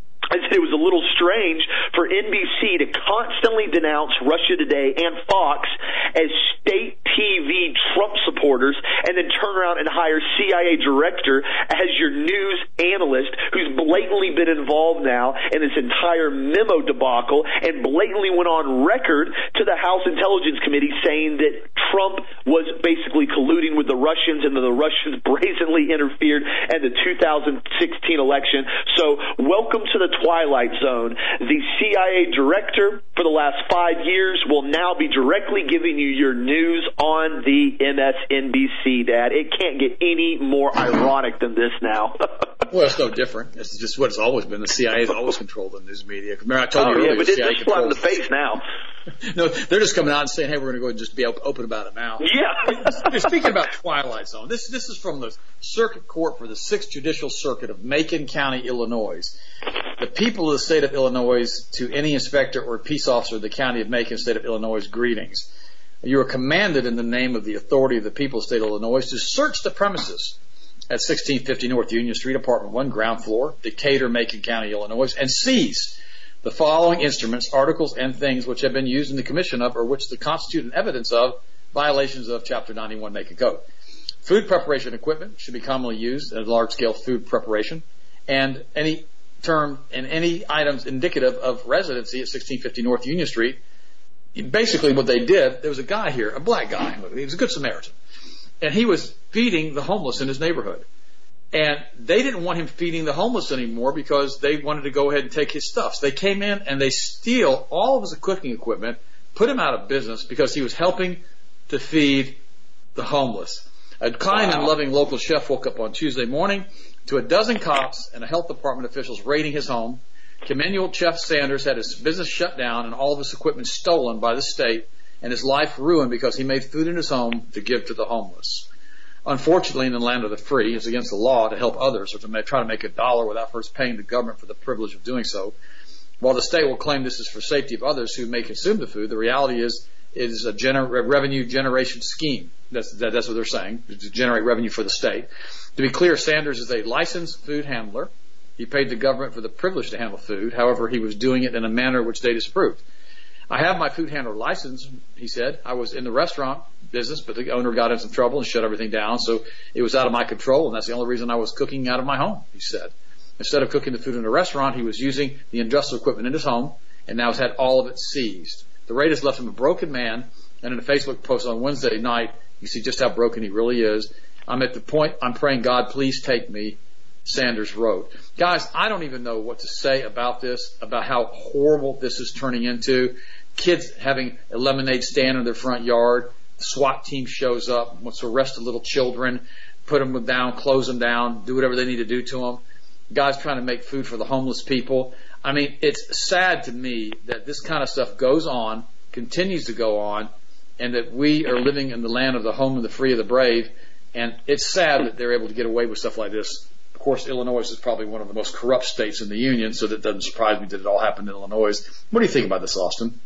Speaker 1: I said it was a little strange for NBC to constantly denounce Russia Today and Fox as state TV Trump supporters and then turn around and hire CIA director as your news analyst who's blatantly been involved now in this entire memo debacle and blatantly went on record to the House Intelligence Committee saying that Trump was basically colluding with the Russians and that the Russians brazenly interfered in the 2016 election. So welcome to the Twilight Zone. The CIA director for the last 5 years will now be directly giving you your news on the MSNBC, Dad. It can't get any more ironic than this now.
Speaker 2: Well, it's no different. It's just what it's always been. The CIA has always controlled the news media. Remember, I told you earlier,
Speaker 1: but
Speaker 2: they're
Speaker 1: slapping in the face now.
Speaker 2: No, they're just coming out and saying, hey, we're going to go and just be open about it now.
Speaker 1: Yeah.
Speaker 2: Speaking about Twilight Zone, this is from the Circuit Court for the 6th Judicial Circuit of Macon County, Illinois. The people of the state of Illinois, to any inspector or peace officer of the county of Macon, state of Illinois, greetings. You are commanded in the name of the authority of the people of the state of Illinois to search the premises at 1650 North Union Street, Apartment 1, ground floor, Decatur, Macon County, Illinois, and seize the following instruments, articles, and things which have been used in the commission of or which constitute an evidence of violations of Chapter 91 Macon Code. Food preparation equipment should be commonly used in large-scale food preparation, and any term and any items indicative of residency at 1650 North Union Street. Basically what they did, there was a guy here, a black guy, he was a good Samaritan, and he was feeding the homeless in his neighborhood. And they didn't want him feeding the homeless anymore because they wanted to go ahead and take his stuff. So they came in and they steal all of his cooking equipment, put him out of business because he was helping to feed the homeless. A kind and loving local chef woke up on Tuesday morning to a dozen cops and a health department officials raiding his home. Commendable Chef Sanders had his business shut down and all of his equipment stolen by the state and his life ruined because he made food in his home to give to the homeless. Unfortunately, in the land of the free, it's against the law to help others or to try to make a dollar without first paying the government for the privilege of doing so. While the state will claim this is for safety of others who may consume the food, the reality is it is a revenue generation scheme. That's what they're saying, to generate revenue for the state. To be clear, Sanders is a licensed food handler. He paid the government for the privilege to handle food. However, he was doing it in a manner which they disapproved. I have my food handler license, he said. I was in the restaurant business, but the owner got in some trouble and shut everything down, so it was out of my control, and that's the only reason I was cooking out of my home, he said. Instead of cooking the food in a restaurant, he was using the industrial equipment in his home, and now has had all of it seized. The raid has left him a broken man, and in a Facebook post on Wednesday night, you see just how broken he really is. I'm at the point, I'm praying, God, please take me, Sanders wrote. Guys, I don't even know what to say about this, about how horrible this is turning into. Kids having a lemonade stand in their front yard. The SWAT team shows up, wants to arrest the little children, put them down, close them down, do whatever they need to do to them. Guys trying to make food for the homeless people. I mean, it's sad to me that this kind of stuff goes on, continues to go on, and that we are living in the land of the home of the free of the brave. And it's sad that they're able to get away with stuff like this. Of course, Illinois is probably one of the most corrupt states in the union, so that doesn't surprise me that it all happened in Illinois. What do you think about this, Austin?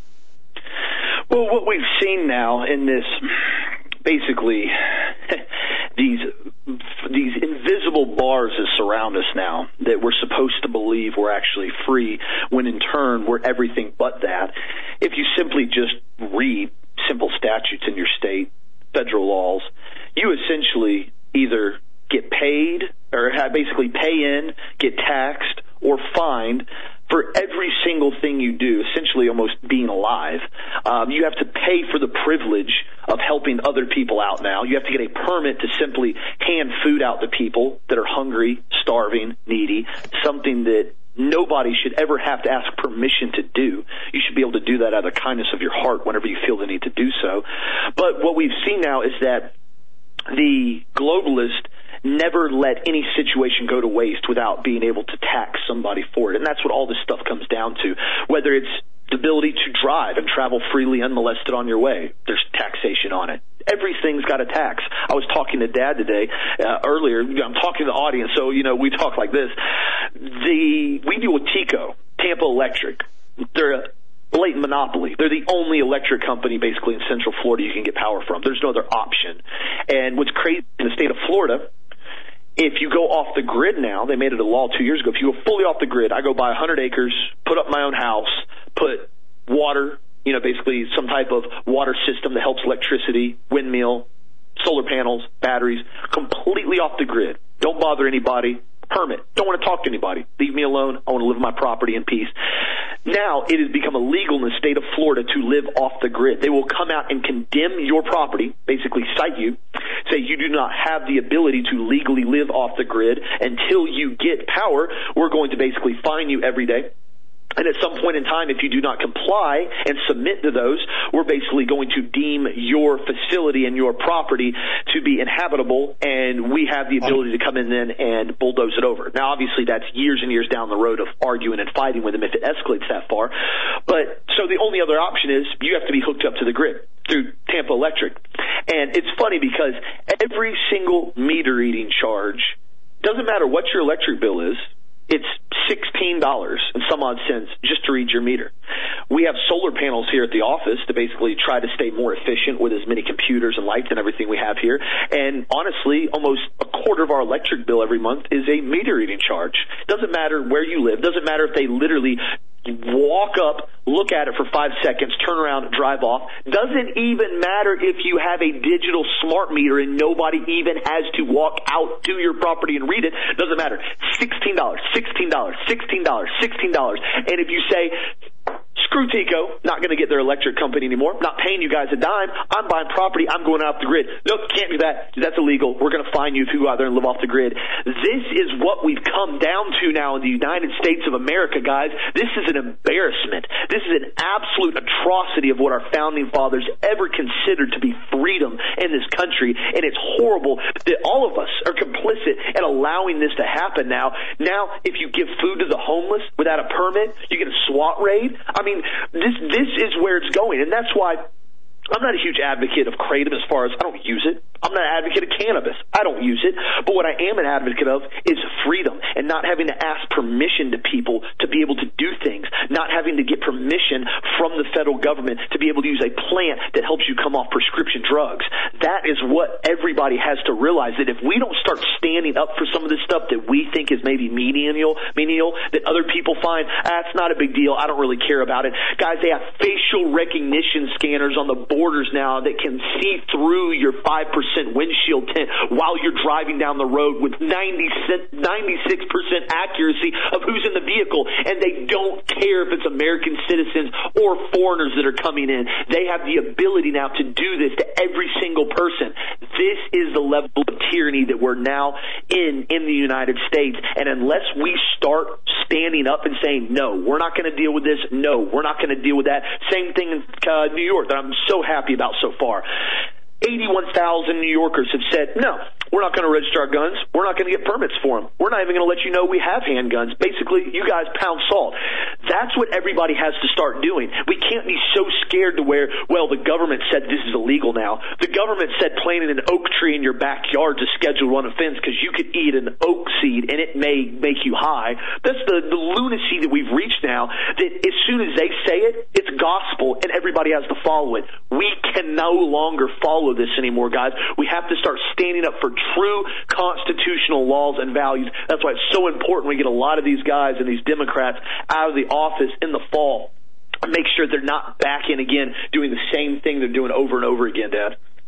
Speaker 1: Well, what we've seen now in this, basically, these invisible bars that surround us now that we're supposed to believe we're actually free, when in turn we're everything but that. If you simply just read simple statutes in your state, federal laws, you essentially either get paid or basically pay in, get taxed, or fined for every single thing you do, essentially almost being alive. You have to pay for the privilege of helping other people out now. You have to get a permit to simply hand food out to people that are hungry, starving, needy, something that nobody should ever have to ask permission to do. You should be able to do that out of the kindness of your heart whenever you feel the need to do so. But what we've seen now is that the globalist never let any situation go to waste without being able to tax somebody for it. And that's what all this stuff comes down to. Whether it's the ability to drive and travel freely unmolested on your way, there's taxation on it. Everything's got a tax. I was talking to Dad today, earlier. I'm talking to the audience, so, we talk like this. We deal with TECO, Tampa Electric. They're a blatant monopoly. They're the only electric company basically in Central Florida you can get power from. There's no other option. And what's crazy in the state of Florida, if you go off the grid now, they made it a law 2 years ago. If you go fully off the grid, I go buy 100 acres, put up my own house, put water, basically some type of water system that helps electricity, windmill, solar panels, batteries, completely off the grid. Don't bother anybody. Permit. Don't want to talk to anybody. Leave me alone. I want to live my property in peace. Now it has become illegal in the state of Florida to live off the grid. They will come out and condemn your property, basically cite you, say you do not have the ability to legally live off the grid until you get power. We're going to basically fine you every day. And at some point in time, if you do not comply and submit to those, we're basically going to deem your facility and your property to be inhabitable, and we have the ability to come in then and bulldoze it over. Now, obviously, that's years and years down the road of arguing and fighting with them if it escalates that far. But so the only other option is you have to be hooked up to the grid through Tampa Electric. And it's funny because every single meter reading charge, doesn't matter what your electric bill is, it's $16 and some odd cents just to read your meter. We have solar panels here at the office to basically try to stay more efficient with as many computers and lights and everything we have here. And honestly, almost a quarter of our electric bill every month is a meter reading charge. Doesn't matter where you live. Doesn't matter if they literally walk up, look at it for 5 seconds, turn around, drive off. Doesn't even matter if you have a digital smart meter and nobody even has to walk out to your property and read it. Doesn't matter. $16, $16, $16, $16. And if you say, screw TECO, not going to get their electric company anymore, not paying you guys a dime, I'm buying property, I'm going off the grid. Nope, can't do that. That's illegal. We're going to fine you if you go out there and live off the grid. This is what we've come down to now in the United States of America, guys. This is an embarrassment. This is an absolute atrocity of what our founding fathers ever considered to be freedom in this country, and it's horrible that all of us are complicit in allowing this to happen now. Now, if you give food to the homeless without a permit, you get a SWAT raid. I mean, this is where it's going, and that's why I'm not a huge advocate of kratom as far as I don't use it. I'm not an advocate of cannabis. I don't use it. But what I am an advocate of is freedom and not having to ask permission to people to be able to do things, not having to get permission from the federal government to be able to use a plant that helps you come off prescription drugs. That is what everybody has to realize, that if we don't start standing up for some of this stuff that we think is maybe menial, that other people find, that's not a big deal, I don't really care about it. Guys, they have facial recognition scanners on the borders now that can see through your 5% windshield tint while you're driving down the road with 96% accuracy of who's in the vehicle, and they don't care if it's American citizens or foreigners that are coming in. They have the ability now to do this to every single person. This is the level of tyranny that we're now in the United States, and unless we start standing up and saying, no, we're not going to deal with this, no, we're not going to deal with that. Same thing in New York that I'm so happy about so far. 81,000 New Yorkers have said, no, we're not going to register our guns. We're not going to get permits for them. We're not even going to let you know we have handguns. Basically, you guys pound salt. That's what everybody has to start doing. We can't be so scared to where, well, the government said this is illegal now. The government said planting an oak tree in your backyard is Schedule 1 offense because you could eat an oak seed and it may make you high. That's the lunacy that we've reached now, that as soon as they say it, it's gospel and everybody has to follow it. We can no longer follow this anymore, guys. We have to start standing up for true constitutional laws and values. That's why it's so important we get a lot of these guys and these Democrats out of the office in the fall. Make sure they're not back in again doing the same thing they're doing over and over again, Dad.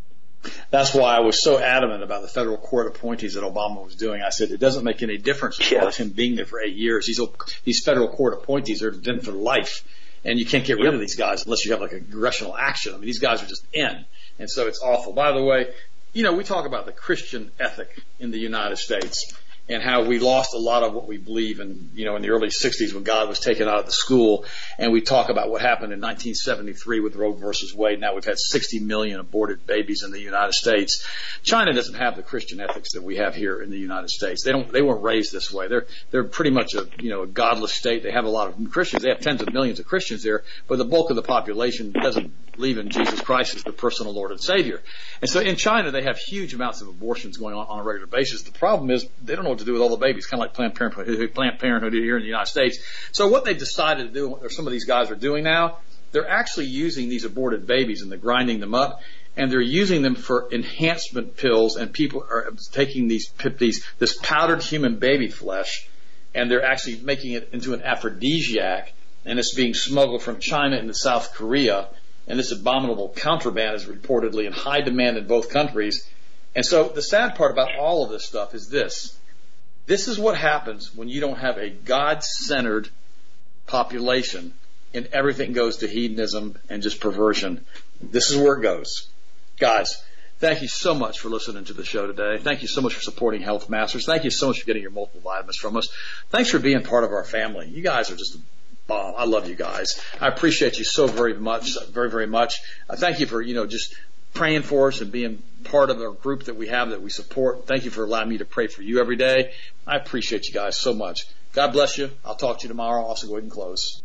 Speaker 2: That's why I was so adamant about the federal court appointees that Obama was doing. I said it doesn't make any difference as far as him being there for 8 years. These federal court appointees are in for life, and you can't get rid of these guys unless you have like a congressional action. I mean, these guys are just in, and so it's awful. By the way, we talk about the Christian ethic in the United States and how we lost a lot of what we believe in, in the early 60s when God was taken out of the school. And we talk about what happened in 1973 with Roe versus Wade. Now we've had 60 million aborted babies in the United States. China doesn't have the Christian ethics that we have here in the United States. They weren't raised this way. They're pretty much a godless state. They have a lot of Christians. They have tens of millions of Christians there, but the bulk of the population doesn't believe in Jesus Christ as the personal Lord and Savior. And so in China, they have huge amounts of abortions going on a regular basis. The problem is they don't know what to do with all the babies, kind of like Planned Parenthood here in the United States. So what they've decided to do, or some of these guys are doing now, they're actually using these aborted babies and they're grinding them up, and they're using them for enhancement pills, and people are taking this powdered human baby flesh, and they're actually making it into an aphrodisiac, and it's being smuggled from China into South Korea. And this abominable contraband is reportedly in high demand in both countries. And so the sad part about all of this stuff is this. This is what happens when you don't have a God-centered population and everything goes to hedonism and just perversion. This is where it goes. Guys, thank you so much for listening to the show today. Thank you so much for supporting Health Masters. Thank you so much for getting your multiple vitamins from us. Thanks for being part of our family. You guys are just bomb. I love you guys. I appreciate you so very much, very, very much. Thank you for, just praying for us and being part of our group that we have, that we support. Thank you for allowing me to pray for you every day. I appreciate you guys so much. God bless you. I'll talk to you tomorrow. I'll also go ahead and close.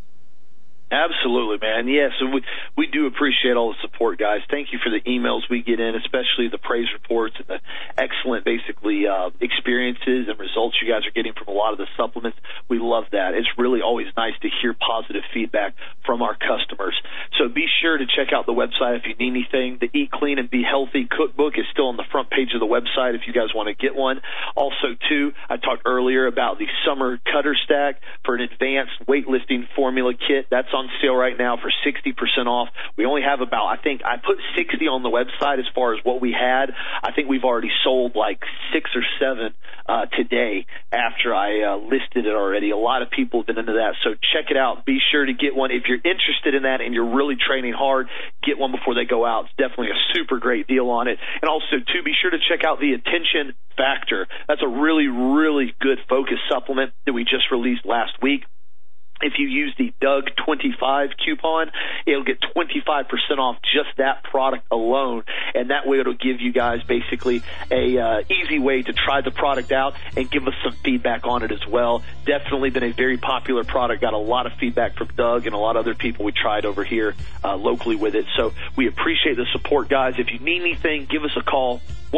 Speaker 1: Absolutely, man. Yes, and we do appreciate all the support, guys. Thank you for the emails we get in, especially the praise reports and the excellent, basically, experiences and results you guys are getting from a lot of the supplements. We love that. It's really always nice to hear positive feedback from our customers. So be sure to check out the website if you need anything. The Eat Clean and Be Healthy cookbook is still on the front page of the website if you guys want to get one. Also, too, I talked earlier about the Summer Cutter Stack for an advanced weightlifting formula kit. That's on sale right now for 60% off. We only have about, I think I put 60 on the website as far as what we had. I think we've already sold like 6 or 7 today after I listed it already. A lot of people have been into that, so check it out. Be sure to get one. If you're interested in that and you're really training hard, get one before they go out. It's definitely a super great deal on it. And also, too, be sure to check out the Attention Factor. That's a really, really good focus supplement that we just released last week. If you use the Doug25 coupon, it'll get 25% off just that product alone, and that way it'll give you guys basically a easy way to try the product out and give us some feedback on it as well. Definitely been a very popular product. Got a lot of feedback from Doug and a lot of other people we tried over here locally with it. So we appreciate the support, guys. If you need anything, give us a call.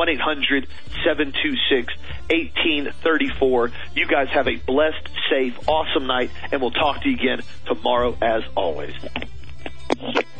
Speaker 1: 1-800-726-1834. You guys have a blessed, safe, awesome night, and we'll talk to you again tomorrow as always.